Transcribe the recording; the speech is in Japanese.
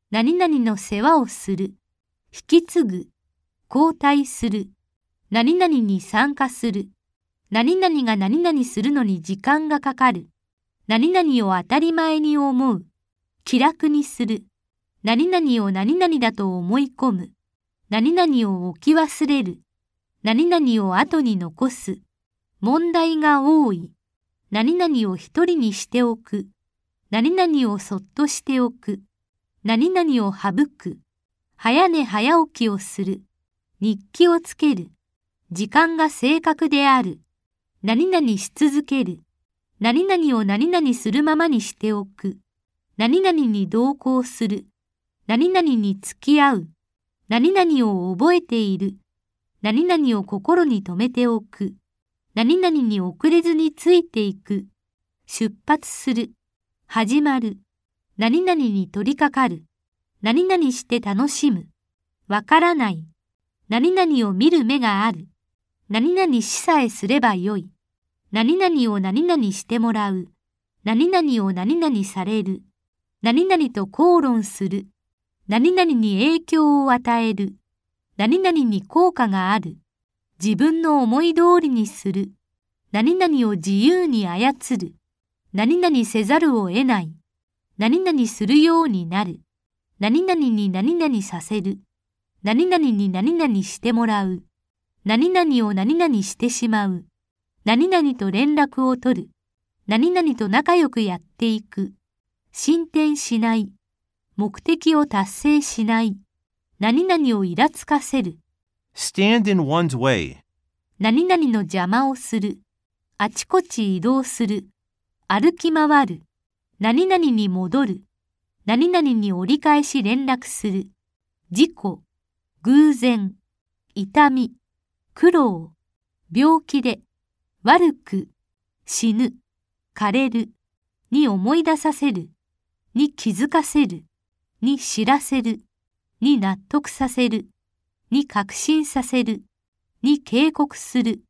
何々の世話をする、引き継ぐ、交代する、何々に参加する、何々が何々するのに時間がかかる、何々を当たり前に思う、気楽にする、何々を何々だと思い込む、何々を置き忘れる、何々を後に残す、問題が多い、何々を一人にしておく、何々をそっとしておく、何々を省く、早寝早起きをする、日記をつける、時間が正確である、何々し続ける、何々を何々するままにしておく、何々に同行する、何々に付き合う、何々を覚えている、何々を心に留めておく、何々に遅れずについていく、出発する、始まる、何々に取り掛かる、何々して楽しむ、わからない、何々を見る目がある、何々しさえすればよい、何々を何々してもらう、何々を何々される、何々と口論する、何々に影響を与える、何々に効果がある、自分の思い通りにする、何々を自由に操る、何々せざるを得ない、何々するようになる、何々に何々させる、何々に何々してもらう、何々を何々してしまう、何々と連絡を取る、何々と仲良くやっていく、進展しない、目的を達成しない、何々をイラつかせる。 Stand in one's way. 何々の邪魔をする。あちこち移動する。歩き回る。何々に戻る。何々に折り返し連絡する。事故、偶然、痛み、苦労、病気で、悪く、死ぬ、枯れる、に思い出させる、に気づかせる、に知らせる、に納得させる、に確信させる、に警告する。